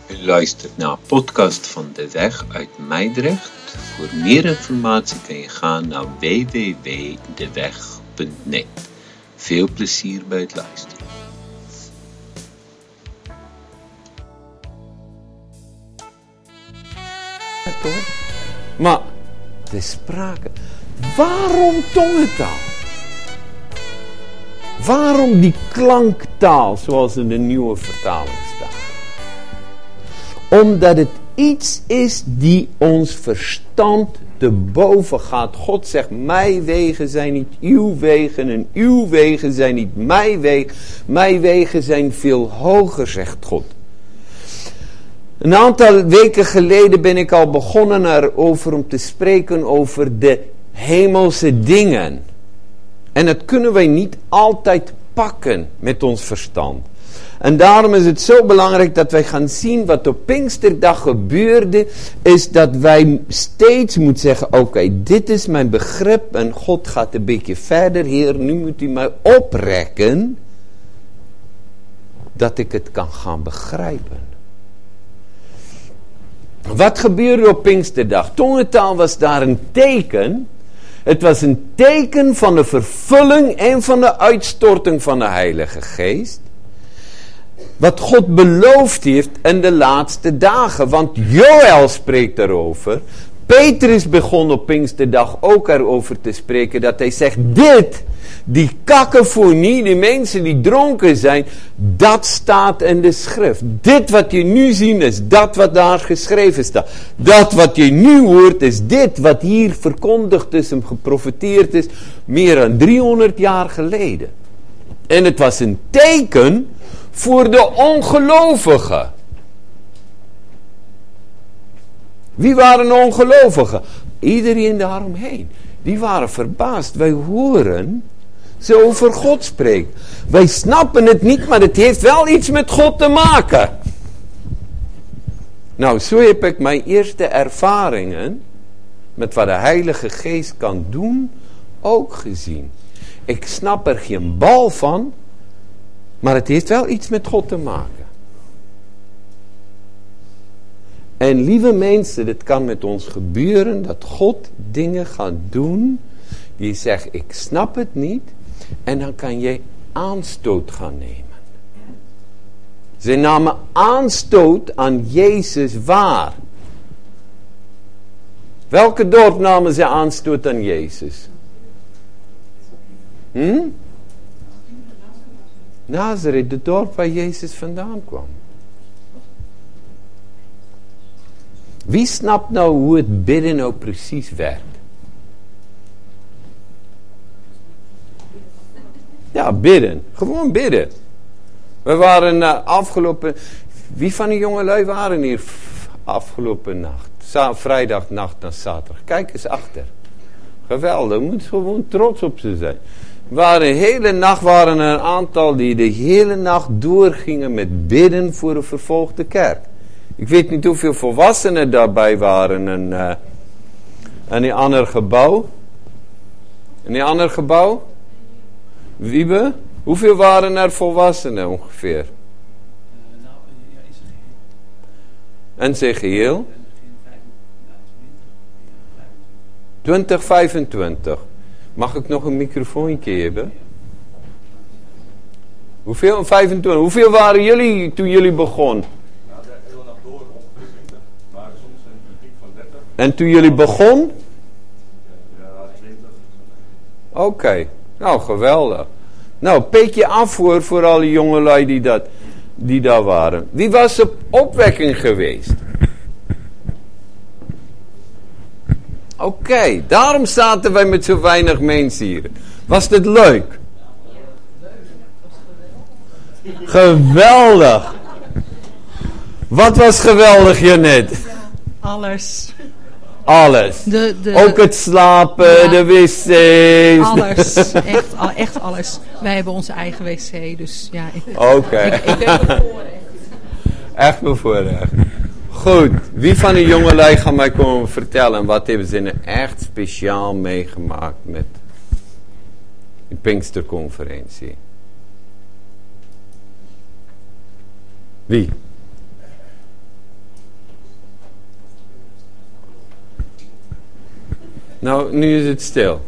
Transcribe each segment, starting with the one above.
U luistert naar een podcast van De Weg uit Meidrecht. Voor meer informatie kan je gaan naar www.deweg.net. Veel plezier bij het luisteren. Maar de sprake. Waarom tongentaal? Waarom die klanktaal zoals in de nieuwe vertaling staat? Omdat het iets is die ons verstand te boven gaat. God zegt, mijn wegen zijn niet uw wegen en uw wegen zijn niet mijn wegen. Mijn wegen zijn veel hoger, zegt God. Een aantal weken geleden ben ik al begonnen erover om te spreken over de hemelse dingen. En dat kunnen wij niet altijd pakken met ons verstand. En daarom is het zo belangrijk dat wij gaan zien wat op Pinksterdag gebeurde. Is dat wij steeds moeten zeggen, oké, dit is mijn begrip. En God gaat een beetje verder. Heer, nu moet u mij oprekken. Dat ik het kan gaan begrijpen. Wat gebeurde op Pinksterdag? Tongentaal was daar een teken. Het was een teken van de vervulling en van de uitstorting van de Heilige Geest. Wat God beloofd heeft in de laatste dagen. Want Joël spreekt daarover. Petrus begon op Pinksterdag ook erover te spreken. Dat hij zegt, die kakofonie, die mensen die dronken zijn. Dat staat in de schrift. Dit wat je nu ziet is dat wat daar geschreven staat. Dat wat je nu hoort is dit wat hier verkondigd is en geprofeteerd is. Meer dan 300 jaar geleden. En het was een teken voor de ongelovigen. Wie waren ongelovigen? Iedereen daaromheen. Die waren verbaasd. Wij horen ze over God spreken. Wij snappen het niet, maar het heeft wel iets met God te maken. Nou, zo heb ik mijn eerste ervaringen met wat de Heilige Geest kan doen ook gezien. Ik snap er geen bal van, maar het heeft wel iets met God te maken. En lieve mensen, dit kan met ons gebeuren dat God dingen gaat doen die zegt, ik snap het niet. En dan kan je aanstoot gaan nemen. Ze namen aanstoot aan Jezus waar? Welke dorp namen ze aanstoot aan Jezus? Nazareth, de dorp waar Jezus vandaan kwam. Wie snapt nou hoe het bidden nou precies werkt? Ja, bidden. Gewoon bidden. We waren afgelopen... Wie van die jongelui waren hier afgelopen nacht? Vrijdagnacht naar zaterdag. Kijk eens achter. Geweldig. Je moet gewoon trots op ze zijn. De hele nacht waren er een aantal die de hele nacht doorgingen met bidden voor de vervolgde kerk. Ik weet niet hoeveel volwassenen daarbij waren in die ander gebouw. In die ander gebouw? Wiebe? Hoeveel waren er volwassenen ongeveer? En zijn geheel? 20, 25. Mag ik nog een microfoontje hebben? Hoeveel? 25. Hoeveel waren jullie toen jullie begonnen? Nou, de hele nacht door ongeveer 20. Maar soms een piek van 30. En toen jullie begonnen? Ja, 20. Oké. Nou, geweldig. Nou, peek je af voor alle jongelui die daar waren. Wie was op opwekking geweest? Oké, daarom zaten wij met zo weinig mensen hier. Was dit leuk? Geweldig. Wat was geweldig, Janet? Alles. Alles. Ook het slapen, ja, de wc's. Alles. Echt alles. Wij hebben onze eigen wc, dus ja. Oké. Ik ben bevoorrecht. Echt bevoorrecht. Goed. Wie van de jongelui gaat mij komen vertellen wat hebben ze nou echt speciaal meegemaakt met de Pinksterconferentie? Wie? Nou, nu is het stil.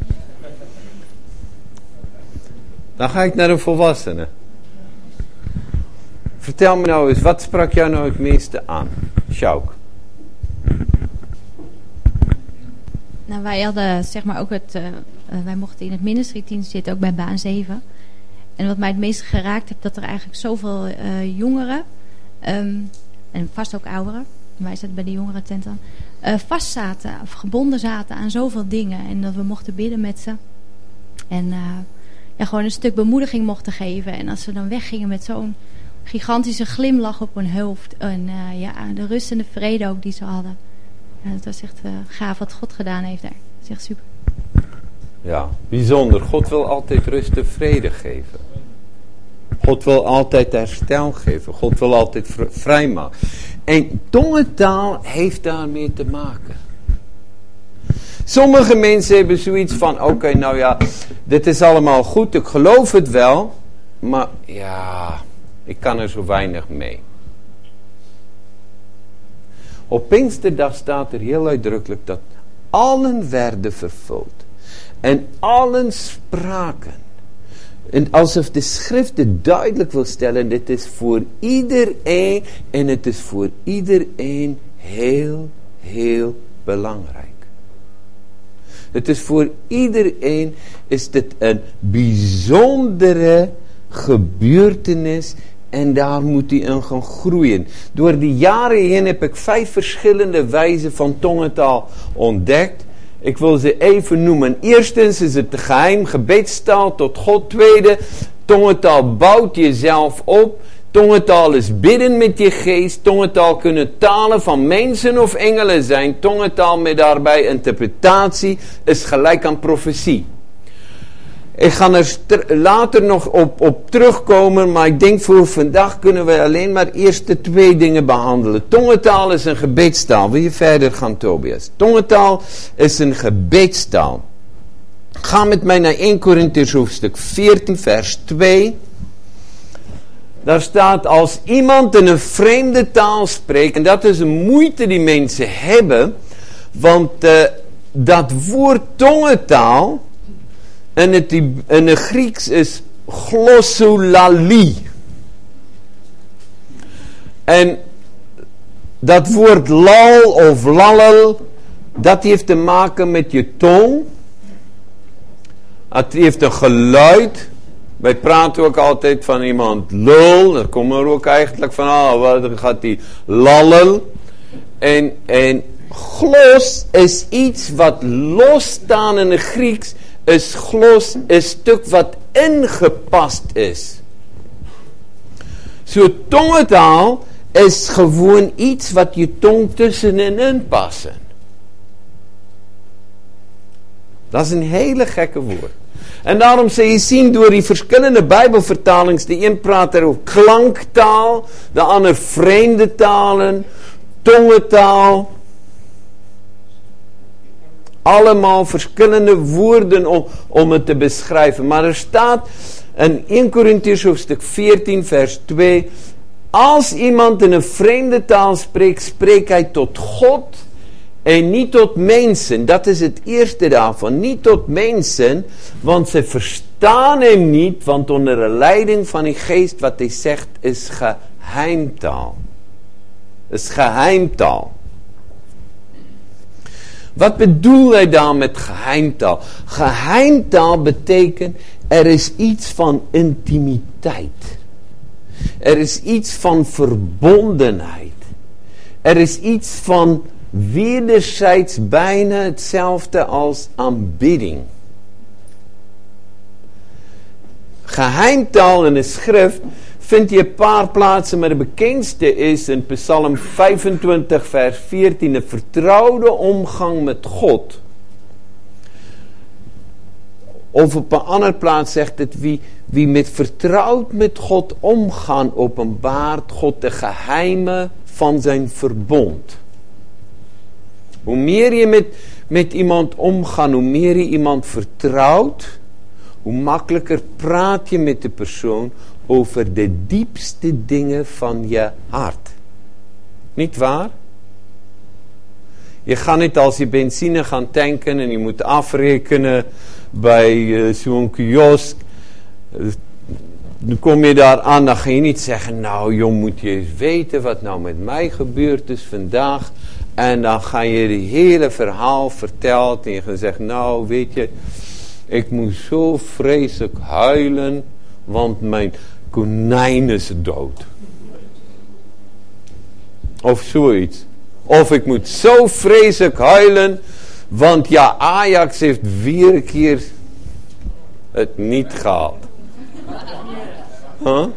Dan ga ik naar een volwassene. Vertel me nou eens, wat sprak jou nou het meeste aan? Sjouk. Nou, wij hadden zeg maar ook wij mochten in het ministerie-team zitten, ook bij baan 7. En wat mij het meest geraakt heeft, dat er eigenlijk zoveel jongeren, en vast ook ouderen, wij zaten bij de jongerentent dan, vast zaten of gebonden zaten aan zoveel dingen. En dat we mochten bidden met ze. En gewoon een stuk bemoediging mochten geven. En als ze dan weggingen met zo'n gigantische glimlach op hun hoofd. En de rust en de vrede ook die ze hadden. Ja, dat was echt gaaf wat God gedaan heeft daar. Dat is echt super. Ja, bijzonder. God wil altijd rust en vrede geven. God wil altijd herstel geven. God wil altijd vrijmaken. En tongentaal heeft daarmee te maken. Sommige mensen hebben zoiets van, oké, nou ja, dit is allemaal goed, ik geloof het wel, maar ja, ik kan er zo weinig mee. Op Pinksterdag staat er heel uitdrukkelijk dat allen werden vervuld. En allen spraken. En alsof de schrift het duidelijk wil stellen, dit is voor iedereen en het is voor iedereen heel, heel belangrijk. Het is voor iedereen, is dit een bijzondere gebeurtenis en daar moet hij in gaan groeien. Door de jaren heen heb ik 5 verschillende wijzen van tongentaal ontdekt. Ik wil ze even noemen. Eerstens is het de geheim gebedstaal tot God. Tweede, tongentaal bouwt jezelf op. Tongentaal is bidden met je geest. Tongentaal kunnen talen van mensen of engelen zijn. Tongentaal met daarbij interpretatie is gelijk aan profetie. Ik ga er later nog op terugkomen, maar ik denk voor vandaag kunnen we alleen maar eerst de 2 dingen behandelen. Tongentaal is een gebedstaal. Wil je verder gaan, Tobias? Tongentaal is een gebedstaal. Ga met mij naar 1 Korintiërs hoofdstuk 14 vers 2. Daar staat, als iemand in een vreemde taal spreekt, en dat is een moeite die mensen hebben, want dat woord tongentaal in het Grieks is glossolalie. En dat woord lal of lallel, dat heeft te maken met je tong. Het heeft een geluid. Wij praten ook altijd van iemand lul. Daar komen we ook eigenlijk van, wat gaat die lallel. En glos is iets wat losstaan in het Grieks. Is glos een stuk wat ingepast is. Zo tongentaal is gewoon iets wat je tong tussenin passen. Dat is een hele gekke woord. En daarom zul je zien door die verschillende Bijbelvertalings, de een praat er over klanktaal, de ander vreemde talen, tongentaal. Allemaal verschillende woorden om het te beschrijven. Maar er staat in 1 Korintiërs hoofdstuk 14 vers 2. Als iemand in een vreemde taal spreekt, spreekt hij tot God en niet tot mensen. Dat is het eerste daarvan. Niet tot mensen, want ze verstaan hem niet. Want onder de leiding van die geest, wat hij zegt, is geheimtaal. Is geheimtaal. Wat bedoel hij dan met geheimtaal? Geheimtaal betekent, er is iets van intimiteit. Er is iets van verbondenheid. Er is iets van wederzijds bijna hetzelfde als aanbidding. Geheimtaal in de schrift vind je een paar plaatsen, maar de bekendste is in Psalm 25 vers 14, een vertrouwde omgang met God. Of op een andere plaats zegt het, wie met vertrouwd met God omgaan, openbaart God de geheimen van zijn verbond. Hoe meer je met iemand omgaat, hoe meer je iemand vertrouwt, hoe makkelijker praat je met de persoon over de diepste dingen van je hart. Niet waar? Je gaat niet als je benzine gaan tanken en je moet afrekenen bij zo'n kiosk. Dan kom je daar aan, dan ga je niet zeggen, nou jong, moet je eens weten wat nou met mij gebeurd is vandaag. En dan ga je het hele verhaal vertellen en je gaat zeggen, nou weet je, ik moest zo vreselijk huilen, want mijn konijn is dood. Of zoiets. Of ik moet zo vreselijk huilen, want ja, Ajax heeft 4 keer het niet gehaald. Huh?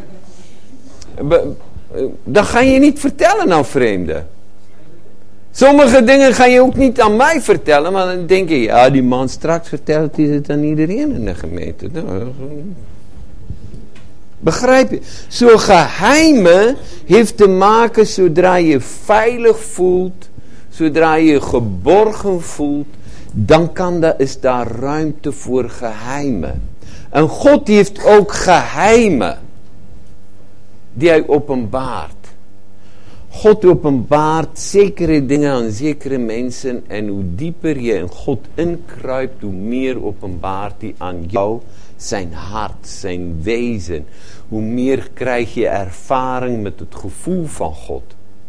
Dat ga je niet vertellen aan vreemden. Sommige dingen ga je ook niet aan mij vertellen, maar dan denk je, ja, die man straks vertelt hij het aan iedereen in de gemeente. Nou, begrijp je? Zo'n geheimen heeft te maken zodra je veilig voelt, zodra je geborgen voelt, dan is daar ruimte voor geheimen. En God heeft ook geheimen die hij openbaart. God openbaart zekere dingen aan zekere mensen en hoe dieper je in God inkruipt, hoe meer openbaart hij aan jou zijn hart, zijn wezen. Hoe meer krijg je ervaring met het gevoel van God.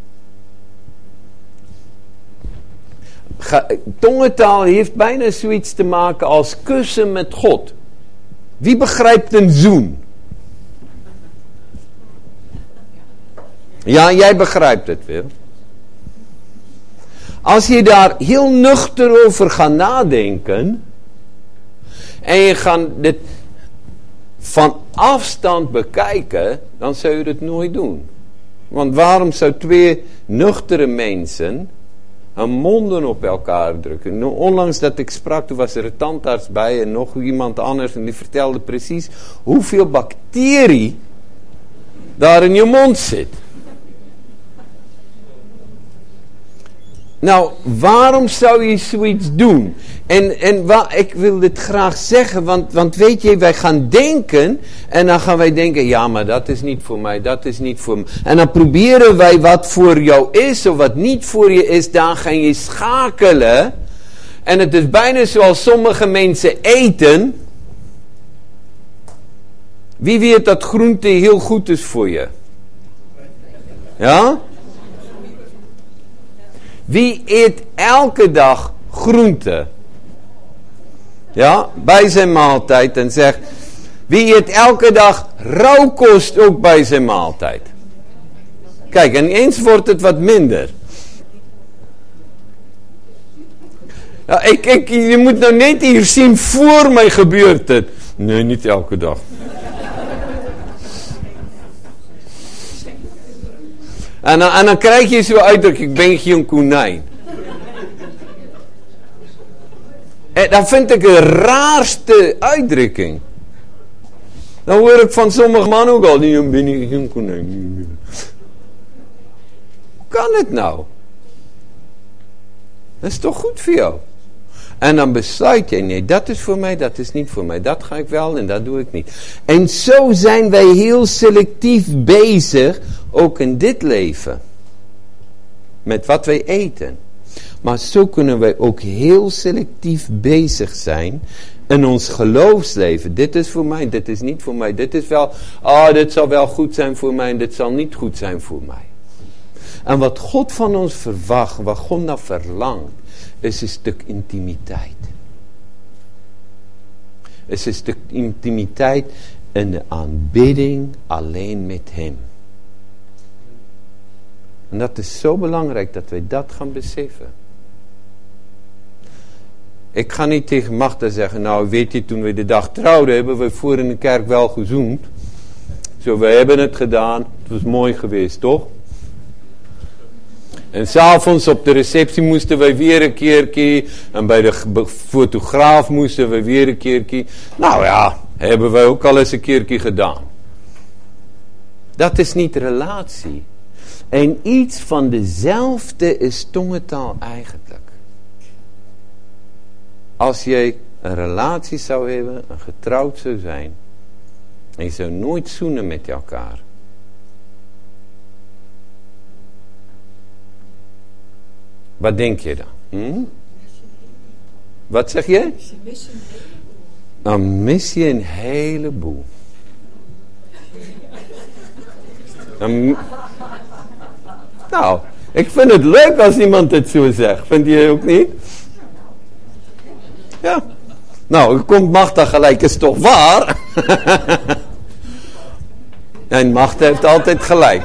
Tongentaal heeft bijna zoiets te maken als kussen met God. Wie begrijpt een zoen? Ja, jij begrijpt het wel. Als je daar heel nuchter over gaat nadenken en je gaat dit van afstand bekijken, dan zou je het nooit doen. Want waarom zou 2 nuchtere mensen hun monden op elkaar drukken? Onlangs dat ik sprak, toen was er een tandarts bij en nog iemand anders en die vertelde precies hoeveel bacterie daar in je mond zit. Nou, waarom zou je zoiets doen? Ik wil dit graag zeggen, want weet je, wij gaan denken en dan gaan wij denken, ja, maar dat is niet voor mij, dat is niet voor mij. En dan proberen wij wat voor jou is of wat niet voor je is, dan ga je schakelen. En het is bijna zoals sommige mensen eten. Wie weet dat groente heel goed is voor je? Ja? Wie eet elke dag groente? Ja, bij zijn maaltijd en zegt, wie eet elke dag rauwkost ook bij zijn maaltijd? Kijk, en eens wordt het wat minder. Ja, je moet nou net hier zien, voor mij gebeurt het. Nee, niet elke dag. En dan krijg je zo'n uitdrukking, ik ben geen konijn. En dat vind ik de raarste uitdrukking. Dan hoor ik van sommige mannen ook al, ik ben geen konijn. Hoe kan het nou? Dat is toch goed voor jou? En dan besluit je, nee, dat is voor mij, dat is niet voor mij. Dat ga ik wel en dat doe ik niet. En zo zijn wij heel selectief bezig, ook in dit leven. Met wat wij eten. Maar zo kunnen wij ook heel selectief bezig zijn in ons geloofsleven. Dit is voor mij, dit is niet voor mij. Dit is wel, dit zal wel goed zijn voor mij en dit zal niet goed zijn voor mij. En wat God van ons verwacht, wat God naar verlangt, is een stuk intimiteit. Is een stuk intimiteit in de aanbidding alleen met Hem. En dat is zo belangrijk dat wij dat gaan beseffen. Ik ga niet tegen Magda zeggen, nou weet je, toen we de dag trouwden, hebben we voor in de kerk wel gezoend. Zo, we hebben het gedaan, het was mooi geweest, toch? En 's avonds op de receptie moesten wij weer een keertje. En bij de fotograaf moesten we weer een keertje. Nou ja, hebben wij ook al eens een keertje gedaan. Dat is niet relatie. En iets van dezelfde is tongentaal eigenlijk. Als jij een relatie zou hebben, en getrouwd zou zijn. En je zou nooit zoenen met elkaar. Wat denk je dan? Wat zeg je? Dan mis je een heleboel. Nou, ik vind het leuk als iemand het zo zegt. Vind je ook niet? Ja. Nou, komt Magda gelijk, is toch waar? En Magda heeft altijd gelijk.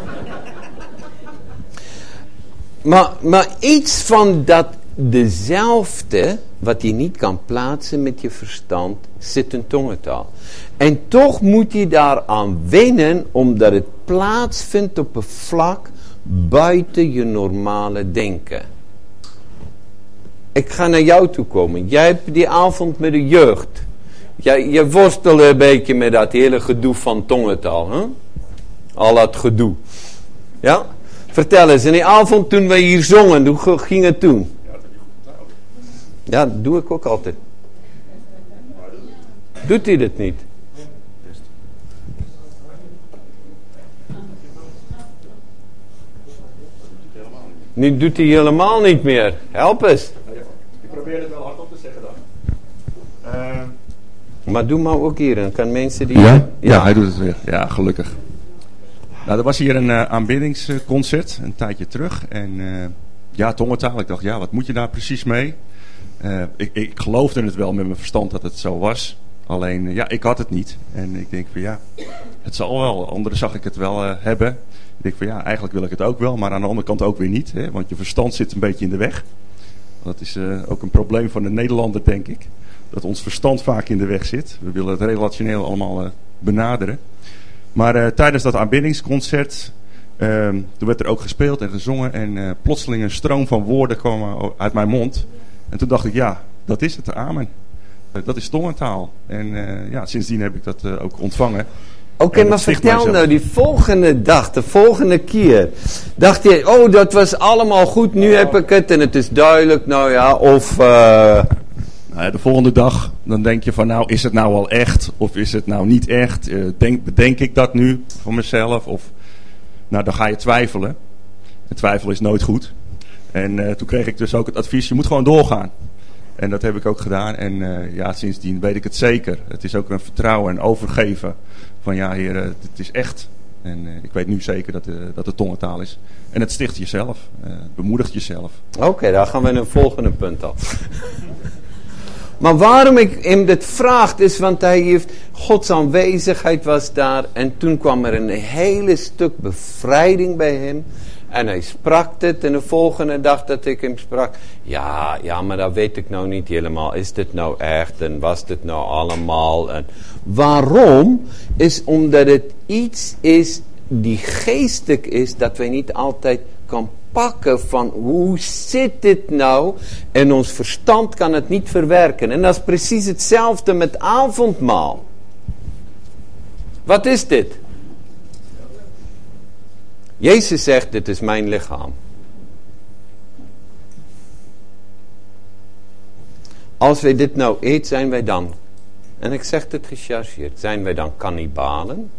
Maar iets van dat dezelfde, wat je niet kan plaatsen met je verstand, zit in tongentaal. En toch moet je daaraan wennen, omdat het plaatsvindt op een vlak buiten je normale denken. Ik ga naar jou toe komen. Jij hebt die avond met de jeugd. Je worstelde een beetje met dat hele gedoe van tongentaal. Hè? Al dat gedoe. Ja? Vertel eens, in die avond toen wij hier zongen, hoe ging het toen? Ja, dat doe ik ook altijd. Doet hij dat niet? Nu doet hij helemaal niet meer. Help eens. Ik probeer het wel hardop te zeggen dan. Maar doe maar ook hier. Dan kan mensen die... Ja, hij doet het weer. Ja, gelukkig. Nou, er was hier een aanbiddingsconcert een tijdje terug. En tongentaal. Ik dacht, wat moet je daar precies mee? Ik geloofde het wel met mijn verstand dat het zo was. Alleen, ik had het niet. En ik denk van het zal wel. Anderen zag ik het wel hebben. Ik denk van eigenlijk wil ik het ook wel. Maar aan de andere kant ook weer niet. Hè? Want je verstand zit een beetje in de weg. Dat is ook een probleem van de Nederlander, denk ik. Dat ons verstand vaak in de weg zit. We willen het relationeel allemaal benaderen. Maar tijdens dat aanbiddingsconcert, toen werd er ook gespeeld en gezongen. En plotseling een stroom van woorden kwam uit mijn mond. En toen dacht ik, dat is het, amen. Dat is tongentaal. En sindsdien heb ik dat ook ontvangen. Oké, maar vertel nou die volgende dag, de volgende keer. Dacht je, dat was allemaal goed, nu heb ik het en het is duidelijk, of... de volgende dag, dan denk je van, is het nou al echt of is het nou niet echt? Bedenk ik dat nu voor mezelf? Of, dan ga je twijfelen. En twijfel is nooit goed. En toen kreeg ik dus ook het advies, je moet gewoon doorgaan. En dat heb ik ook gedaan. En sindsdien weet ik het zeker. Het is ook een vertrouwen en overgeven. Van Heer, het is echt. En ik weet nu zeker dat het tongentaal is. En het sticht jezelf. Bemoedigt jezelf. Oké, daar gaan we naar het volgende punt af. Maar waarom ik hem dit vraag is, want hij heeft, Gods aanwezigheid was daar. En toen kwam er een hele stuk bevrijding bij hem. En hij sprak het en de volgende dag dat ik hem sprak. Ja, maar dat weet ik nou niet helemaal. Is dit nou echt en was dit nou allemaal? En waarom? Is omdat het iets is die geestelijk is dat wij niet altijd kan pakken van hoe zit dit nou? En ons verstand kan het niet verwerken. En dat is precies hetzelfde met avondmaal. Wat is dit? Jezus zegt, dit is mijn lichaam. Als wij dit nou eten, zijn wij dan, en ik zeg het gechargeerd, zijn wij dan kannibalen?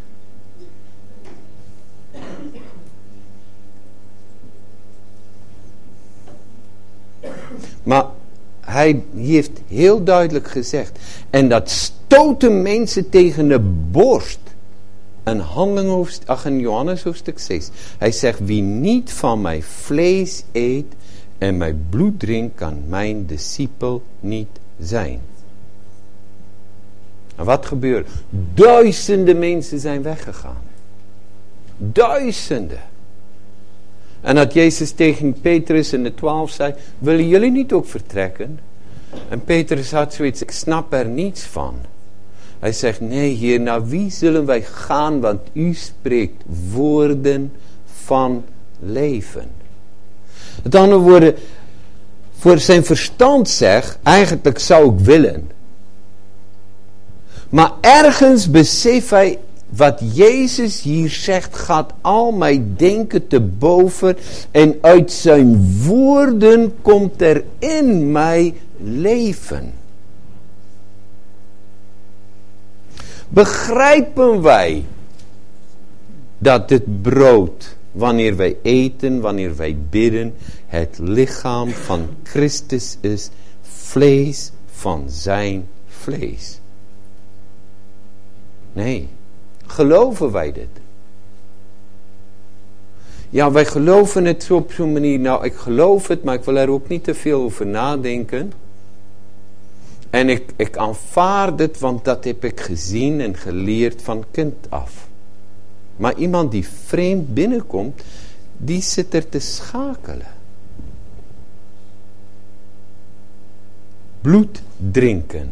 Maar hij heeft heel duidelijk gezegd, en dat stoten mensen tegen de borst. In Johannes hoofdstuk 6. Hij zegt, wie niet van mijn vlees eet en mijn bloed drinkt, kan mijn discipel niet zijn. En wat gebeurt? Duizenden mensen zijn weggegaan. Duizenden. En dat Jezus tegen Petrus en de 12 zei, willen jullie niet ook vertrekken? En Petrus had zoiets, ik snap er niets van. Hij zegt, nee Heer, naar wie zullen wij gaan, want u spreekt woorden van leven. Met andere woorden, voor zijn verstand zegt, eigenlijk zou ik willen. Maar ergens beseft hij, wat Jezus hier zegt, gaat al mijn denken te boven. En uit zijn woorden komt er in mij leven. Begrijpen wij dat dit brood, wanneer wij eten, wanneer wij bidden, het lichaam van Christus is, vlees van zijn vlees. Nee, geloven wij dit? Ja, wij geloven het zo op zo'n manier. Nou, ik geloof het, maar ik wil er ook niet te veel over nadenken. En ik aanvaard het, want dat heb ik gezien en geleerd van kind af. Maar iemand die vreemd binnenkomt, die zit er te schakelen. Bloed drinken.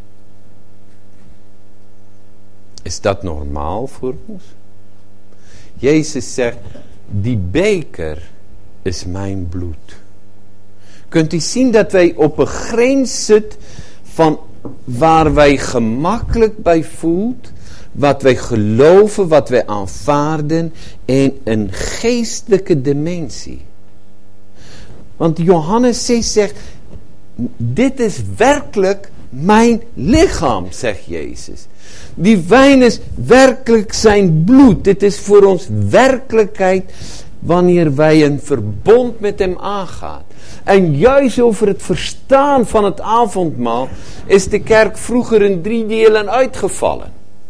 Is dat normaal voor ons? Jezus zegt, die beker is mijn bloed. Kunt u zien dat wij op een grens zitten van waar wij gemakkelijk bij voelt, wat wij geloven, wat wij aanvaarden, en een geestelijke dimensie. Want Johannes 6 zegt, dit is werkelijk mijn lichaam, zegt Jezus. Die wijn is werkelijk zijn bloed. Dit is voor ons werkelijkheid wanneer wij een verbond met hem aangaan. En juist over het verstaan van het avondmaal is de kerk vroeger in 3 delen uitgevallen.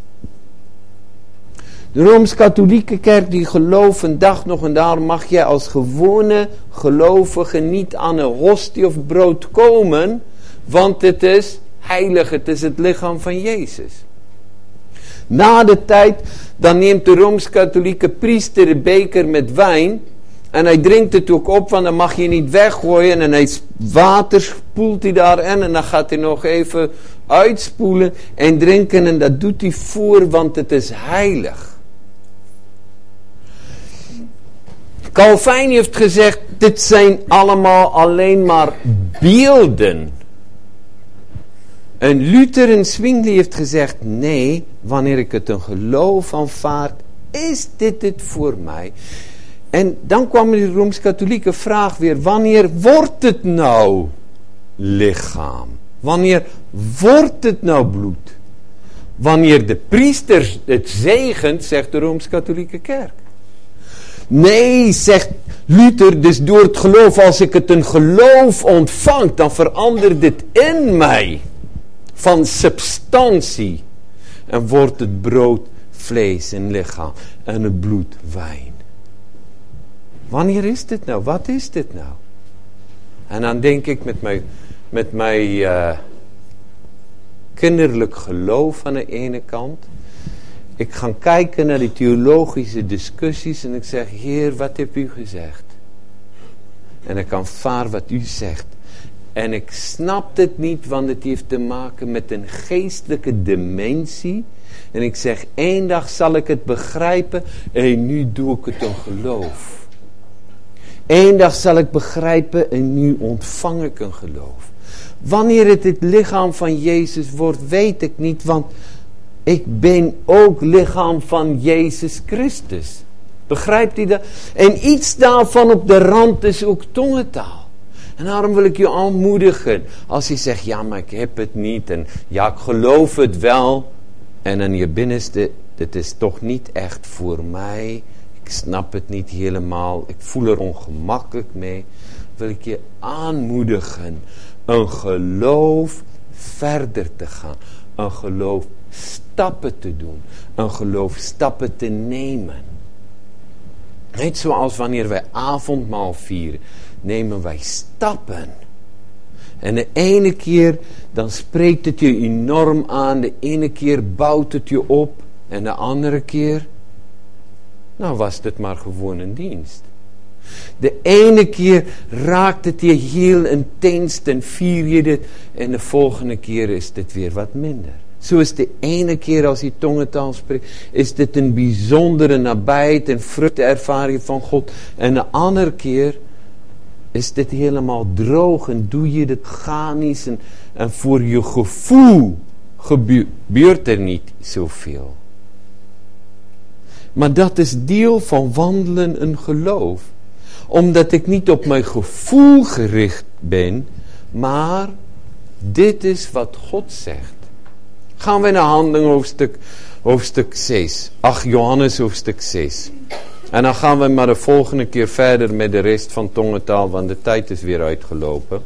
De Rooms-Katholieke kerk die gelooft een dag nog, en daarom mag jij als gewone gelovige niet aan een hostie of brood komen, want het is heilig, het is het lichaam van Jezus. Na de tijd, dan neemt de Rooms-Katholieke priester de beker met wijn en hij drinkt het ook op, want dan mag je niet weggooien, en hij water spoelt hij daarin en dan gaat hij nog even uitspoelen en drinken, en dat doet hij voor, want het is heilig. Calvijn heeft gezegd, dit zijn allemaal alleen maar beelden. En Luther en Zwingli heeft gezegd, nee, wanneer ik het een geloof aanvaard, is dit het voor mij. En dan kwam de Rooms-Katholieke vraag weer, wanneer wordt het nou lichaam? Wanneer wordt het nou bloed? Wanneer de priester het zegent, zegt de Rooms-Katholieke kerk. Nee, zegt Luther, dus door het geloof, als ik het een geloof ontvang, dan verandert dit in mij van substantie. En wordt het brood, vlees en lichaam en het bloed, wijn. Wanneer is dit nou? Wat is dit nou? En dan denk ik met mijn kinderlijk geloof aan de ene kant. Ik ga kijken naar die theologische discussies en ik zeg, Heer, wat hebt u gezegd? En ik aanvaard wat u zegt. En ik snap het niet, want het heeft te maken met een geestelijke dimensie. En ik zeg, één dag zal ik het begrijpen en nu doe ik het een geloof. Eén dag zal ik begrijpen en nu ontvang ik een geloof. Wanneer het lichaam van Jezus wordt, weet ik niet, want ik ben ook lichaam van Jezus Christus. Begrijpt u dat? En iets daarvan op de rand is ook tongentaal. En daarom wil ik je aanmoedigen. Als je zegt, ja, maar ik heb het niet. En ja, ik geloof het wel. En in je binnenste, dit is toch niet echt voor mij. Ik snap het niet helemaal. Ik voel er ongemakkelijk mee. Wil ik je aanmoedigen. Een geloof verder te gaan. Een geloof stappen te doen. Een geloof stappen te nemen. Net zoals wanneer wij avondmaal vieren. Nemen wij stappen. En de ene keer dan spreekt het je enorm aan. De ene keer bouwt het je op. En de andere keer, nou was het maar gewoon een dienst. De ene keer raakt het je heel intens en vier je dit. En de volgende keer is dit weer wat minder. Zo is de ene keer als je tongentaal spreekt, is dit een bijzondere nabijheid en vruchtervaring van God. En de andere keer is dit helemaal droog en doe je dit organisch en voor je gevoel gebeurt er niet zoveel. Maar dat is deel van wandelen in geloof. Omdat ik niet op mijn gevoel gericht ben, maar dit is wat God zegt. Gaan we naar Handelingen hoofdstuk 6. Johannes hoofdstuk 6. En dan gaan we maar de volgende keer verder met de rest van tongentaal, want de tijd is weer uitgelopen.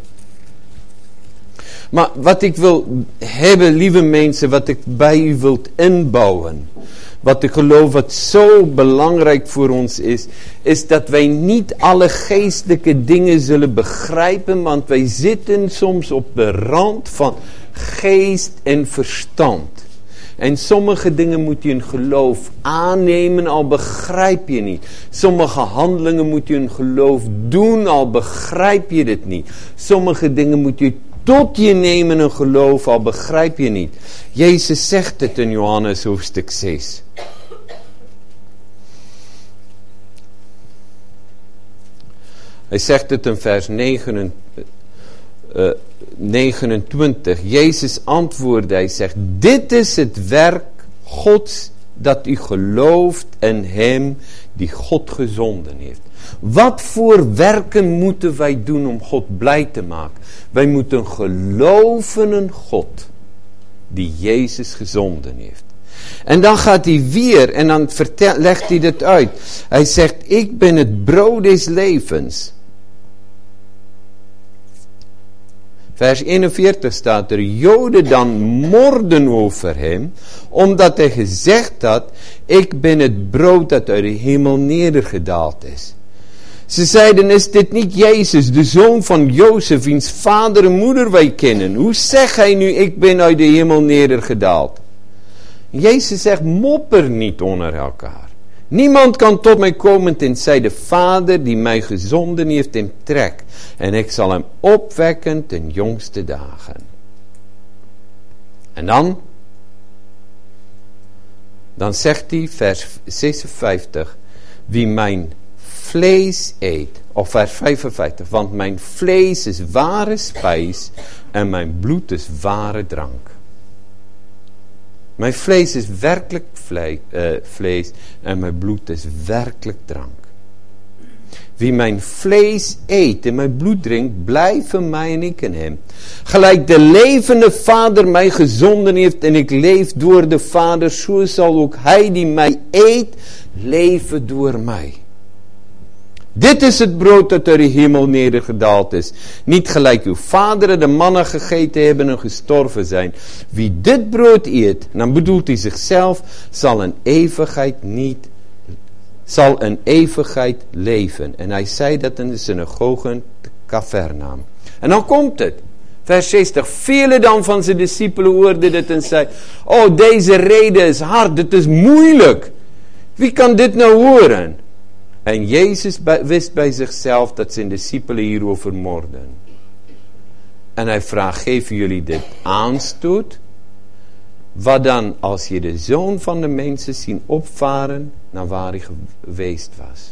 Maar wat ik wil hebben, lieve mensen, wat ik bij u wilt inbouwen, wat ik geloof wat zo belangrijk voor ons is dat wij niet alle geestelijke dingen zullen begrijpen, want wij zitten soms op de rand van geest en verstand. En sommige dingen moet je in geloof aannemen, al begrijp je niet. Sommige handelingen moet je in geloof doen, al begrijp je het niet. Sommige dingen moet je tot je nemen in geloof, al begrijp je niet. Jezus zegt het in Johannes hoofdstuk 6. Hij zegt het in vers 29. Jezus antwoordde, hij zegt, dit is het werk Gods, dat u gelooft in hem die God gezonden heeft. Wat voor werken moeten wij doen om God blij te maken? Wij moeten geloven in God, die Jezus gezonden heeft. En dan gaat hij weer en dan legt hij dit uit. Hij zegt, ik ben het brood des levens. Vers 41 staat er, Joden dan morden over hem, omdat hij gezegd had, ik ben het brood dat uit de hemel nedergedaald is. Ze zeiden, is dit niet Jezus, de zoon van Jozef, wiens vader en moeder wij kennen? Hoe zegt hij nu, ik ben uit de hemel nedergedaald? Jezus zegt, mopper niet onder elkaar. Niemand kan tot mij komen tenzij de Vader die mij gezonden heeft hem trekt. En ik zal hem opwekken ten jongste dagen. En dan zegt hij, vers 56, wie mijn vlees eet, of vers 55, want mijn vlees is ware spijs en mijn bloed is ware drank. Mijn vlees is werkelijk vlees en mijn bloed is werkelijk drank. Wie mijn vlees eet en mijn bloed drinkt, blijft in mij en ik in hem. Gelijk de levende Vader mij gezonden heeft en ik leef door de Vader, zo zal ook hij die mij eet, leven door mij. Dit is het brood dat uit de hemel nedergedaald is. Niet gelijk uw vaderen de mannen gegeten hebben en gestorven zijn. Wie dit brood eet, dan bedoelt hij zichzelf, zal in eeuwigheid leven. En hij zei dat in de synagogen te Capernaum. En dan komt het. Vers 60. Velen dan van zijn discipelen hoorden dit en zeiden, oh, deze rede is hard, dit is moeilijk. Wie kan dit nou horen? En Jezus wist bij zichzelf dat zijn discipelen hierover morden. En hij vraagt, geven jullie dit aanstoot? Wat dan als je de zoon van de mensen zien opvaren naar waar hij geweest was?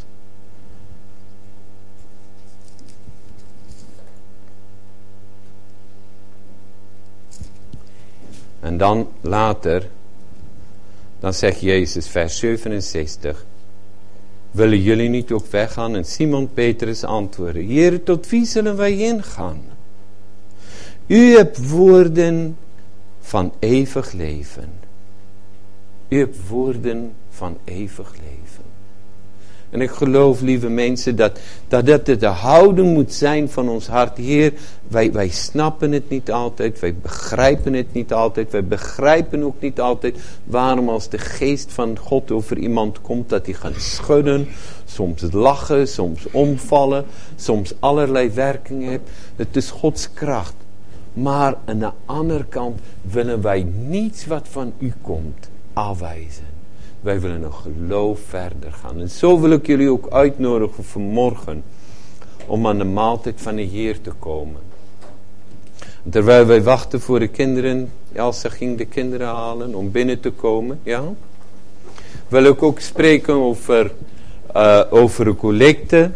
En dan later, dan zegt Jezus, vers 67... willen jullie niet ook weggaan? En Simon Petrus antwoordde, Heer, tot wie zullen wij heen gaan? U hebt woorden van eeuwig leven. U hebt woorden van eeuwig leven. En ik geloof, lieve mensen, dat de houding moet zijn van ons hart. Heer, wij snappen het niet altijd. Wij begrijpen het niet altijd. Wij begrijpen ook niet altijd waarom als de geest van God over iemand komt, dat hij gaat schudden. Soms lachen, soms omvallen. Soms allerlei werkingen heeft. Het is Gods kracht. Maar aan de andere kant willen wij niets wat van u komt afwijzen. Wij willen een geloof verder gaan. En zo wil ik jullie ook uitnodigen vanmorgen om aan de maaltijd van de Heer te komen. En terwijl wij wachten voor de kinderen, Elsa ging de kinderen halen om binnen te komen, ja, wil ik ook spreken over een collecte.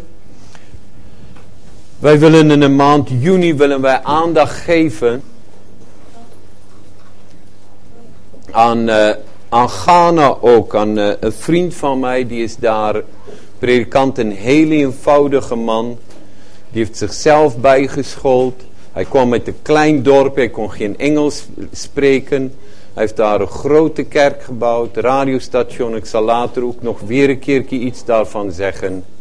Wij willen in de maand juni willen wij aandacht geven aan Ghana ook, aan een vriend van mij, die is daar predikant, een hele eenvoudige man, die heeft zichzelf bijgeschoold, Hij kwam uit een klein dorp, hij kon geen Engels spreken. Hij heeft daar een grote kerk gebouwd, radiostation. Ik zal later ook nog weer een keertje iets daarvan zeggen.